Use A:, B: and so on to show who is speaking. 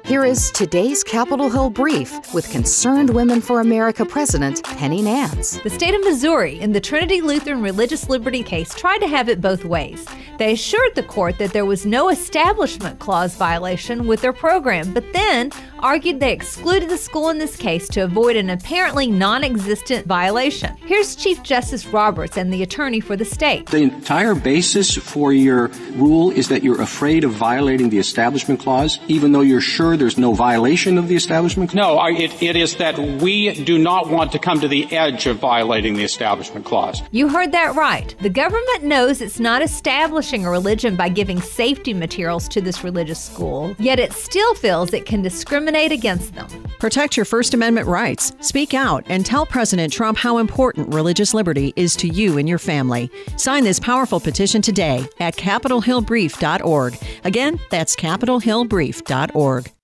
A: Here is today's Capitol Hill Brief with Concerned Women for America President Penny Nance.
B: The state of Missouri, in the Trinity Lutheran Religious Liberty case, tried to have it both ways. They assured the court that there was no Establishment Clause violation with their program, but then argued they excluded the school in this case to avoid an apparently non-existent violation. Here's Chief Justice Roberts and the attorney for the state.
C: The entire basis for your rule is that you're afraid of violating the Establishment Clause, even though you're sure there's no violation of the Establishment Clause?
D: No, it is that we do not want to come to the edge of violating the Establishment Clause.
B: You heard that right. The government knows it's not establishing a religion by giving safety materials to this religious school, yet it still feels it can discriminate against them.
E: Protect your First Amendment rights. Speak out and tell President Trump how important religious liberty is to you and your family. Sign this powerful petition today at CapitolHillBrief.org. Again, that's CapitolHillBrief.org.